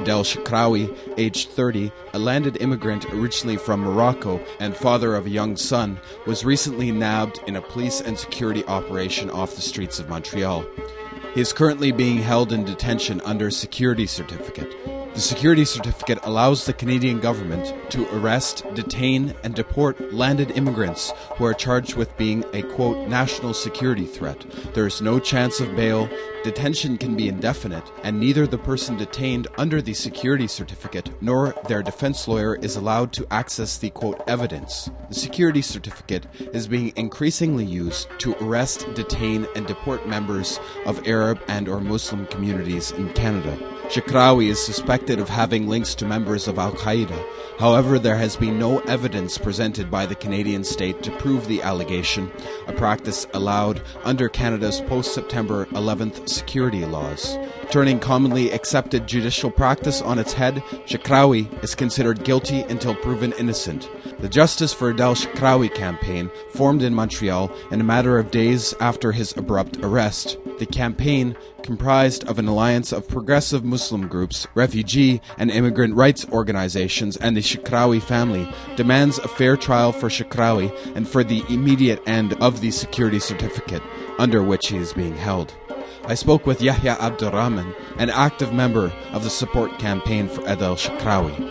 Adel Shakrawi, aged 30, a landed immigrant originally from Morocco and father of a young son, was recently nabbed in a police and security operation off the streets of Montreal. He is currently being held in detention under a security certificate. The security certificate allows the Canadian government to arrest, detain, and deport landed immigrants who are charged with being a, quote, national security threat. There is no chance of bail, detention can be indefinite, and neither the person detained under the security certificate nor their defense lawyer is allowed to access the, quote, evidence. The security certificate is being increasingly used to arrest, detain, and deport members of Arab and or Muslim communities in Canada. Shakrawi is suspected of having links to members of Al-Qaeda. However, there has been no evidence presented by the Canadian state to prove the allegation, a practice allowed under Canada's post-September 11th security laws. Turning commonly accepted judicial practice on its head, Shakrawi is considered guilty until proven innocent. The Justice for Adel Shakrawi campaign formed in Montreal in a matter of days after his abrupt arrest. The campaign, comprised of an alliance of progressive Muslim groups, refugee and immigrant rights organizations, and the Shakrawi family, demands a fair trial for Shakrawi and for the immediate end of the security certificate under which he is being held. I spoke with Yahya Abdurrahman, an active member of the support campaign for Adel Shakrawi.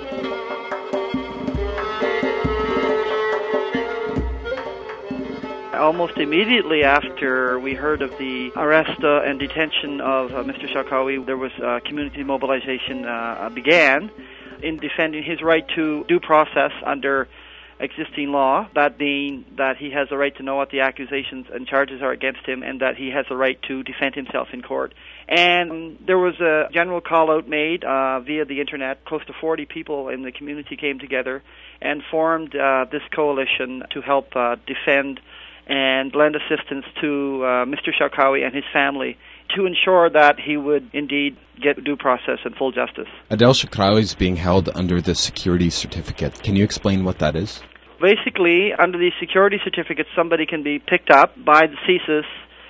Almost immediately after we heard of the arrest and detention of Mr. Shakrawi, there was community mobilization began in defending his right to due process under existing law, that being that he has a right to know what the accusations and charges are against him and that he has a right to defend himself in court. And there was a general call-out made via the Internet. Close to 40 people in the community came together and formed this coalition to help defend and lend assistance to Mr. Shakrawi and his family to ensure that he would indeed get due process and full justice. Adel Shakrawi is being held under the security certificate. Can you explain what that is? Basically, under the security certificate, somebody can be picked up by the CSIS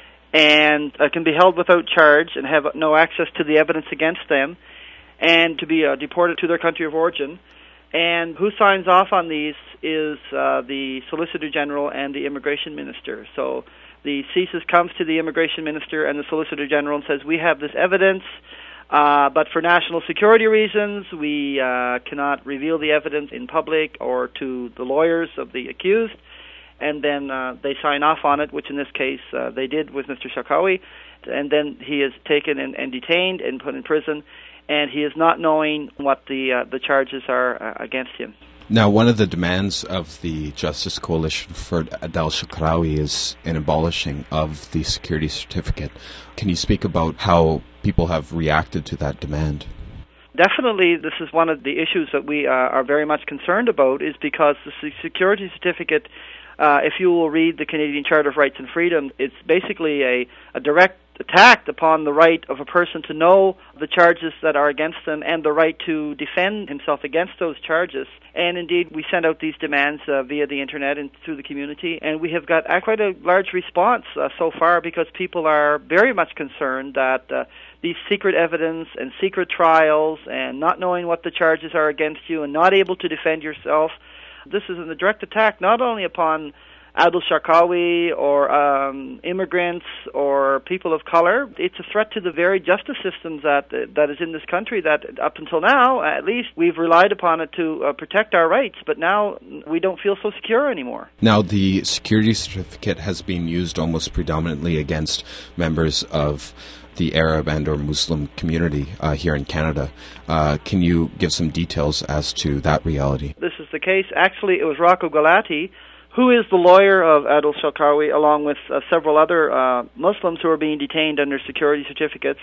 and can be held without charge and have no access to the evidence against them and to be deported to their country of origin. And who signs off on these is the Solicitor General and the Immigration Minister. So the CSIS comes to the Immigration Minister and the Solicitor General and says, we have this evidence, but for national security reasons, we cannot reveal the evidence in public or to the lawyers of the accused. And then they sign off on it, which in this case they did with Mr. Shakrawi. And then he is taken and detained and put in prison. And he is not knowing what the charges are against him. Now, one of the demands of the Justice Coalition for Adel Shakrawi is an abolishing of the security certificate. Can you speak about how people have reacted to that demand? Definitely, this is one of the issues that we are very much concerned about, is because the security certificate, if you will read the Canadian Charter of Rights and Freedom, it's basically a direct attack upon the right of a person to know the charges that are against them and the right to defend himself against those charges. And indeed, we sent out these demands via the Internet and through the community, and we have got quite a large response so far, because people are very much concerned that these secret evidence and secret trials and not knowing what the charges are against you and not able to defend yourself, this is a direct attack not only upon Adel Shakrawi or immigrants or people of color. It's a threat to the very justice systems that is in this country, that up until now, at least, we've relied upon it to protect our rights, but now we don't feel so secure anymore. Now, the security certificate has been used almost predominantly against members of the Arab and or Muslim community here in Canada. Can you give some details as to that reality? This is the case. Actually, it was Rocco Galati, who is the lawyer of Adel Shakrawi, along with several other Muslims who are being detained under security certificates.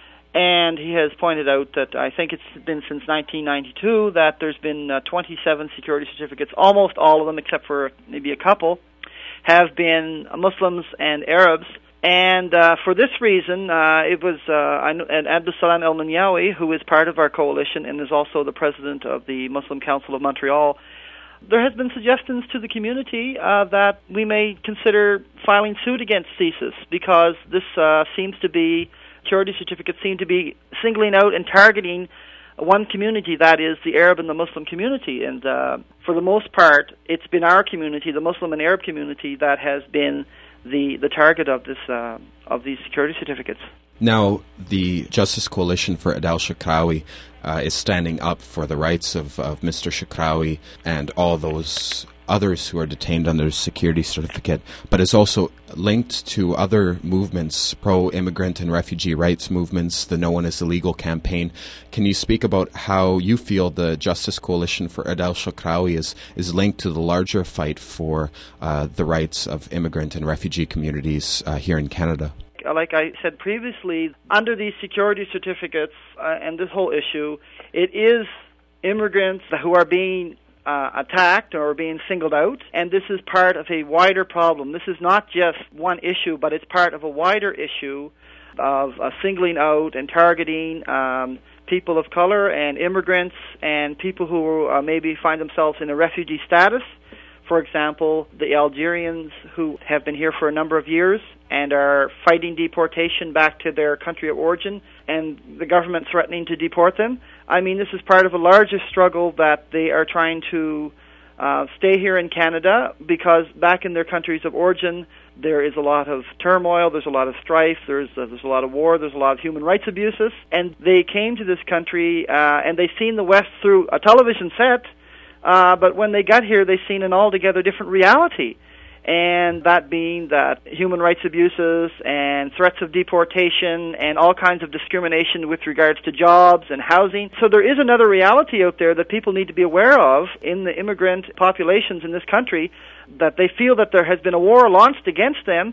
And he has pointed out that I think it's been since 1992 that there's been 27 security certificates. Almost all of them, except for maybe a couple, have been Muslims and Arabs. And for this reason, it was Abdul Salam El-Manyawi, who is part of our coalition and is also the president of the Muslim Council of Montreal. There has been suggestions to the community that we may consider filing suit against CSIS, because this security certificates seem to be singling out and targeting one community, that is the Arab and the Muslim community. And for the most part, it's been our community, the Muslim and Arab community, that has been the target of these security certificates. Now, the Justice Coalition for Adel Sha'krawi is standing up for the rights of Mr. Sha'krawi and all those others who are detained under security certificate, but is also linked to other movements, pro-immigrant and refugee rights movements, the No One is Illegal campaign. Can you speak about how you feel the Justice Coalition for Adel Sha'krawi is linked to the larger fight for the rights of immigrant and refugee communities here in Canada? Like I said previously, under these security certificates and this whole issue, it is immigrants who are being attacked or being singled out, and this is part of a wider problem. This is not just one issue, but it's part of a wider issue of singling out and targeting people of color and immigrants and people who maybe find themselves in a refugee status. For example, the Algerians who have been here for a number of years and are fighting deportation back to their country of origin, and the government threatening to deport them. I mean, this is part of a larger struggle that they are trying to stay here in Canada, because back in their countries of origin there is a lot of turmoil, there's a lot of strife, there's a lot of war, there's a lot of human rights abuses, and they came to this country and they've seen the West through a television set, but when they got here they've seen an altogether different reality. And that being that human rights abuses and threats of deportation and all kinds of discrimination with regards to jobs and housing. So there is another reality out there that people need to be aware of in the immigrant populations in this country, that they feel that there has been a war launched against them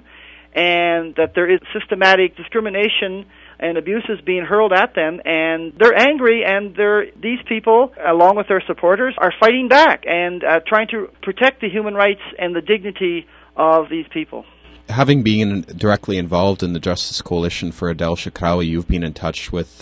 and that there is systematic discrimination and abuses being hurled at them, and they're angry, and these people, along with their supporters, are fighting back and trying to protect the human rights and the dignity of these people. Having been directly involved in the Justice Coalition for Adel Sha'krawi, you've been in touch with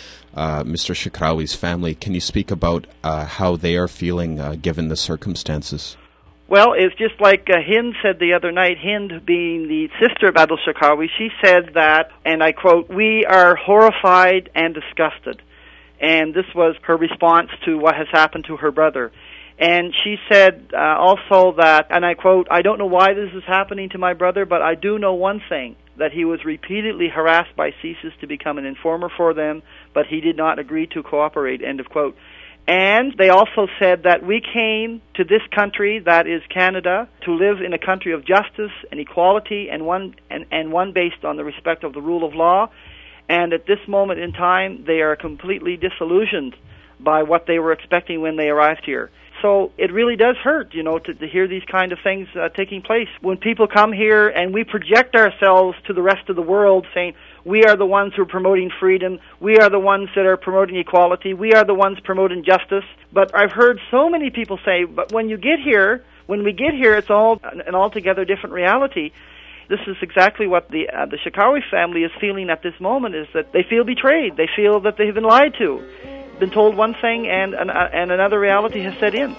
Mr. Sha'krawi's family. Can you speak about how they are feeling given the circumstances? Well, it's just like Hind said the other night, Hind being the sister of Adel Sha'krawi, she said that, and I quote, "We are horrified and disgusted." And this was her response to what has happened to her brother. And she said also that, and I quote, "I don't know why this is happening to my brother, but I do know one thing, that he was repeatedly harassed by CSIS to become an informer for them, but he did not agree to cooperate," end of quote. And they also said that we came to this country, that is Canada, to live in a country of justice and equality, and one based on the respect of the rule of law. And at this moment in time, they are completely disillusioned by what they were expecting when they arrived here. So it really does hurt, to hear these kind of things taking place. When people come here and we project ourselves to the rest of the world saying, we are the ones who are promoting freedom, we are the ones that are promoting equality, we are the ones promoting justice. But I've heard so many people say, but when we get here, it's all an altogether different reality. This is exactly what the Sha'krawi family is feeling at this moment, is that they feel betrayed. They feel that they've been lied to, been told one thing and another reality has set in.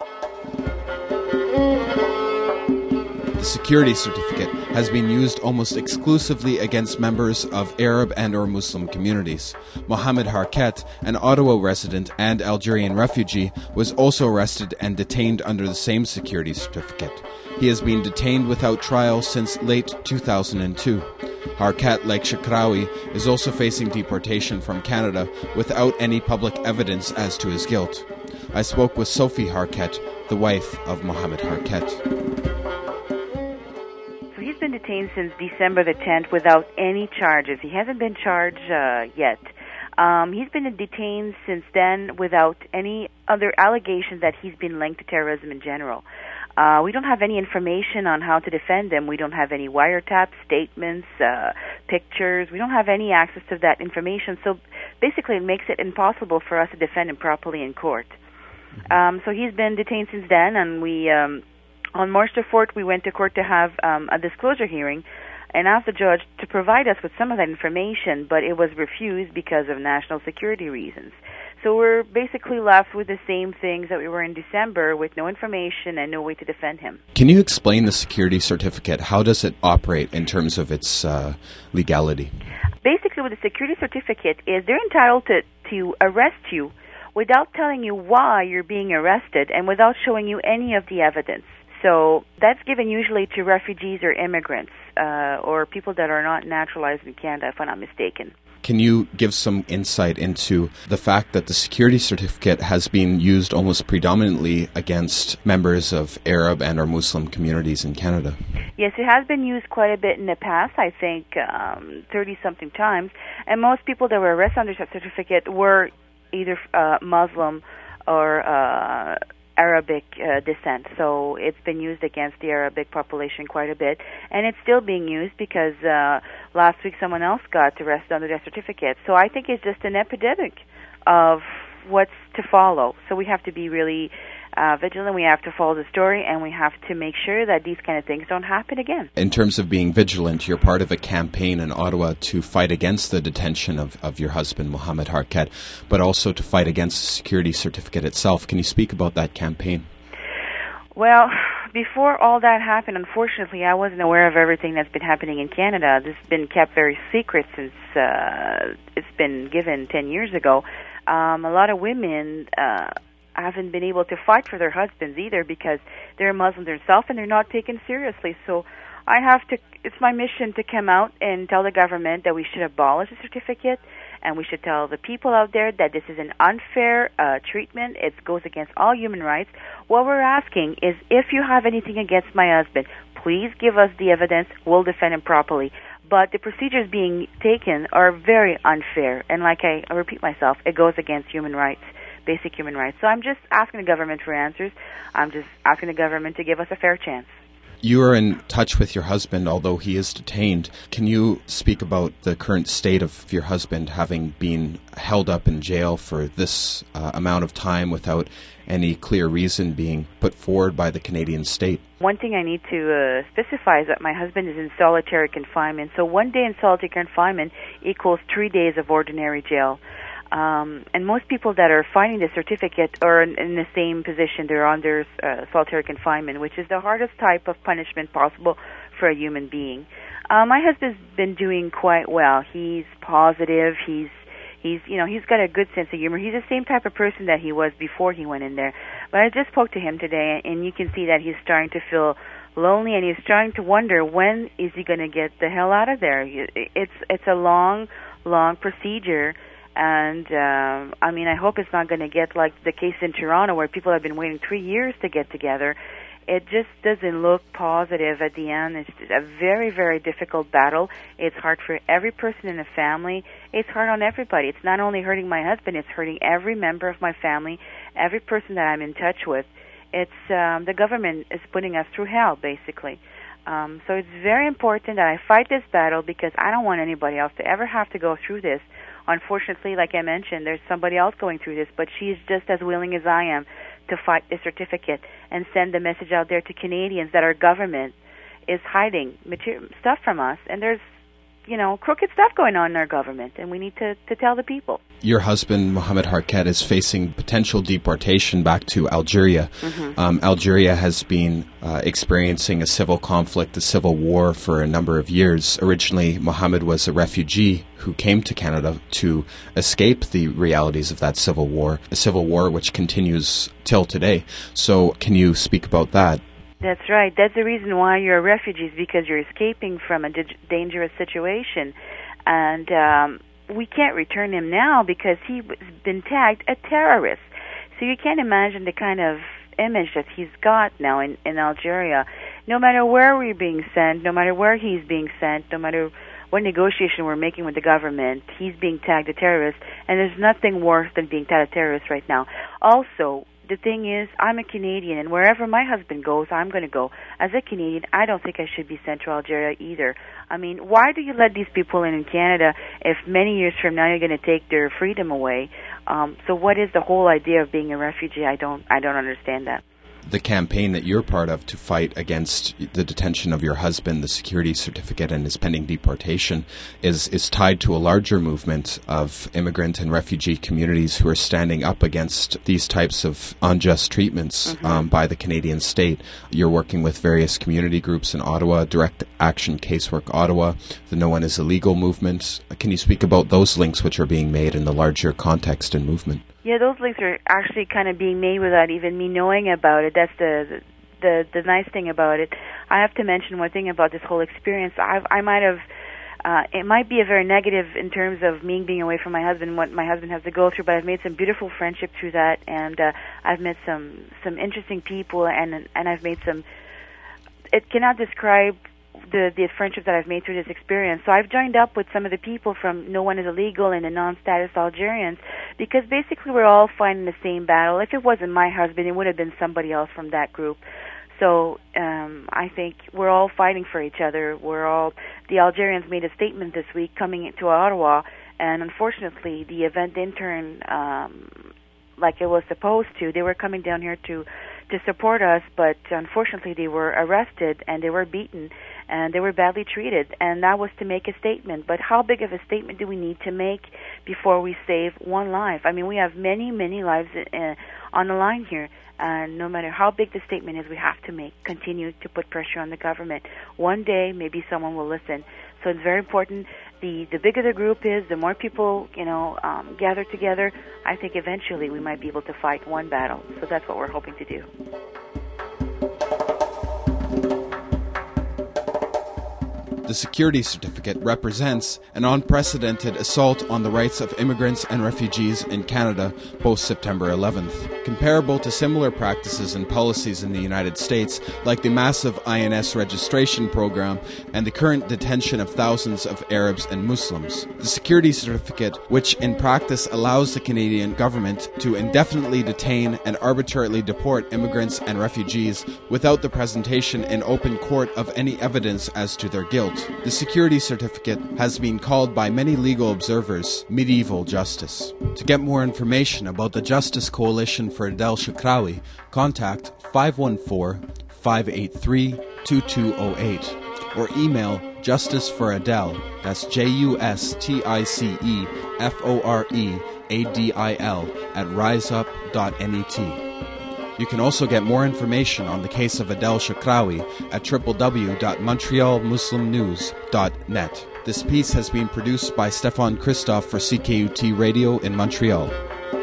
The security certificate has been used almost exclusively against members of Arab and or Muslim communities. Mohamed Harket, an Ottawa resident and Algerian refugee, was also arrested and detained under the same security certificate. He has been detained without trial since late 2002. Harket, like Sha'krawi, is also facing deportation from Canada without any public evidence as to his guilt. I spoke with Sophie Harket, the wife of Mohamed Harket. He's been detained since December the 10th without any charges. He hasn't been charged yet. He's been detained since then without any other allegations that he's been linked to terrorism in general. We don't have any information on how to defend him. We don't have any wiretaps, statements, pictures. We don't have any access to that information. So basically it makes it impossible for us to defend him properly in court. So he's been detained since then, and we... on March the 4th, we went to court to have a disclosure hearing and asked the judge to provide us with some of that information, but it was refused because of national security reasons. So we're basically left with the same things that we were in December, with no information and no way to defend him. Can you explain the security certificate? How does it operate in terms of its legality? Basically, with the security certificate is they're entitled to arrest you without telling you why you're being arrested and without showing you any of the evidence. So that's given usually to refugees or immigrants or people that are not naturalized in Canada, if I'm not mistaken. Can you give some insight into the fact that the security certificate has been used almost predominantly against members of Arab and or Muslim communities in Canada? Yes, it has been used quite a bit in the past, I think 30-something times, and most people that were arrested under that certificate were either Muslim or Arabic descent. So it's been used against the Arabic population quite a bit, and it's still being used because last week someone else got arrested under that certificate. So I think it's just an epidemic of what's to follow. So we have to be really vigilant. We have to follow the story, and we have to make sure that these kind of things don't happen again. In terms of being vigilant, you're part of a campaign in Ottawa to fight against the detention of your husband, Mohamed Harkat, but also to fight against the security certificate itself. Can you speak about that campaign? Well, before all that happened, unfortunately, I wasn't aware of everything that's been happening in Canada. This has been kept very secret since it's been given 10 years ago. A lot of women haven't been able to fight for their husbands either because they're Muslim themselves and they're not taken seriously. So it's my mission to come out and tell the government that we should abolish the certificate, and we should tell the people out there that this is an unfair treatment. It goes against all human rights. What we're asking is, if you have anything against my husband, please give us the evidence. We'll defend him properly. But the procedures being taken are very unfair, and like I repeat myself, it goes against human rights, basic human rights. So I'm just asking the government for answers. I'm just asking the government to give us a fair chance. You are in touch with your husband, although he is detained. Can you speak about the current state of your husband having been held up in jail for this amount of time without any clear reason being put forward by the Canadian state? One thing I need to specify is that my husband is in solitary confinement. So 1 day in solitary confinement equals 3 days of ordinary jail. And most people that are finding the certificate are in the same position. They're under solitary confinement, which is the hardest type of punishment possible for a human being. My husband's been doing quite well. He's positive. He's got a good sense of humor. He's the same type of person that he was before he went in there. But I just spoke to him today, and you can see that he's starting to feel lonely, and he's starting to wonder, when is he going to get the hell out of there? It's a long procedure. And, I hope it's not going to get like the case in Toronto where people have been waiting 3 years to get together. It just doesn't look positive at the end. It's a very, very difficult battle. It's hard for every person in the family. It's hard on everybody. It's not only hurting my husband, it's hurting every member of my family, every person that I'm in touch with. It's the government is putting us through hell, basically. So it's very important that I fight this battle because I don't want anybody else to ever have to go through this. Unfortunately, like I mentioned, there's somebody else going through this, but she's just as willing as I am to fight this certificate and send the message out there to Canadians that our government is hiding stuff from us, and there's crooked stuff going on in our government, and we need to tell the people. Your husband, Mohamed Harkat, is facing potential deportation back to Algeria. Mm-hmm. Algeria has been experiencing a civil conflict, a civil war, for a number of years. Originally, Mohamed was a refugee who came to Canada to escape the realities of that civil war, a civil war which continues till today. So can you speak about that? That's right. That's the reason why you're a refugee, is because you're escaping from a dangerous situation. And we can't return him now because he's been tagged a terrorist. So you can't imagine the kind of image that he's got now in Algeria. No matter where we're being sent, no matter where he's being sent, no matter what negotiation we're making with the government, he's being tagged a terrorist, and there's nothing worse than being tagged a terrorist right now. Also, the thing is, I'm a Canadian, and wherever my husband goes, I'm going to go. As a Canadian, I don't think I should be sent to Algeria either. I mean, why do you let these people in Canada if many years from now you're going to take their freedom away? So what is the whole idea of being a refugee? I don't understand that. the campaign that you're part of to fight against the detention of your husband, the security certificate, and his pending deportation is tied to a larger movement of immigrant and refugee communities who are standing up against these types of unjust treatments by the Canadian state. You're working with various community groups in Ottawa, Direct Action Casework Ottawa, the No One Is Illegal movement. Can you speak about those links which are being made in the larger context and movement? Yeah, those links are actually kind of being made without even me knowing about it. That's the nice thing about it. I have to mention one thing about this whole experience. I might have, it might be a very negative in terms of me being away from my husband, what my husband has to go through, but I've made some beautiful friendship through that, and I've met some interesting people, and I've made some, it cannot describe the friendship that I've made through this experience. So I've joined up with some of the people from No One Is Illegal and the non-status Algerians, because basically we're all fighting the same battle. If it wasn't my husband, it would have been somebody else from that group. So I think we're all fighting for each other. The Algerians made a statement this week coming into Ottawa, and unfortunately the event didn't turn like it was supposed to. They were coming down here to support us, but unfortunately they were arrested and they were beaten and they were badly treated, and that was to make a statement. But how big of a statement do we need to make before we save one life? I mean, we have many, many lives on the line here, and no matter how big the statement is, we have to continue to put pressure on the government. One day, maybe someone will listen. So it's very important. The bigger the group is, the more people, gather together, I think eventually we might be able to fight one battle. So that's what we're hoping to do. The security certificate represents an unprecedented assault on the rights of immigrants and refugees in Canada post-September 11th. Comparable to similar practices and policies in the United States, like the massive INS registration program and the current detention of thousands of Arabs and Muslims. The security certificate, which in practice allows the Canadian government to indefinitely detain and arbitrarily deport immigrants and refugees without the presentation in open court of any evidence as to their guilt. The security certificate has been called by many legal observers medieval justice. To get more information about the Justice Coalition for Adel Shaqrawi, contact 514-583-2208 or email justiceforadel, that's JUSTICEFOREADIL @riseup.net. You can also get more information on the case of Adel Shaqrawi at www.montrealmuslimnews.net. This piece has been produced by Stefan Christophe for CKUT Radio in Montreal.